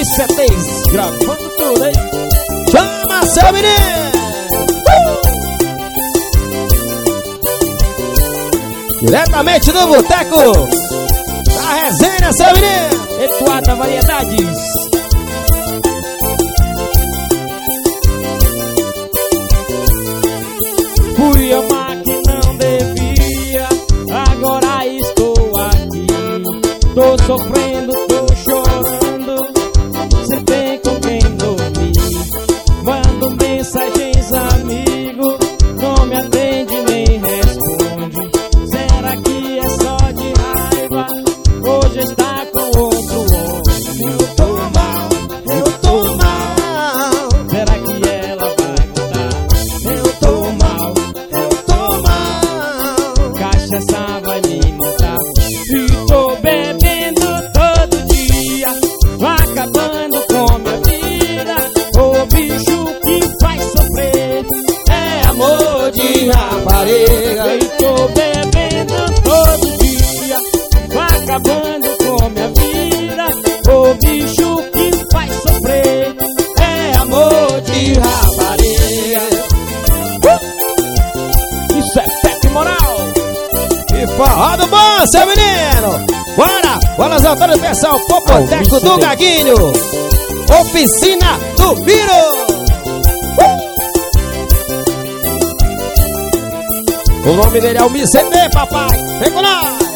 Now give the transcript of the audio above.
MCTs, gravando tudo, hein? Chama seu menino! Diretamente do Boteco da Resenha, seu menino! Etuada Variedades. Fui amar que não devia, agora estou aqui. Tô sofrendo, tô chorando, sem ter com quem dormir. Mando mensagens, amigo, não me atende nem responde. Será que é só de raiva? Hoje está com outro homem. Eu tô mal, eu tô mal. Será que ela vai mudar? Eu tô mal, eu tô mal. Cachaça vai me matar. E tô bebendo todo dia, acabando com minha vida. O bicho que faz sofrer é amor de rapariga. E tô bebendo todo dia, acabando com minha vida. O bicho que faz sofrer é amor de rapariga. Isso é Pepe Moral. E forró do bom, seu menino. Bora, bora as alturas do pessoal. Popoteco do Gaguinho, Oficina do Viro. O nome dele é o MCT, papai. Vem com nós.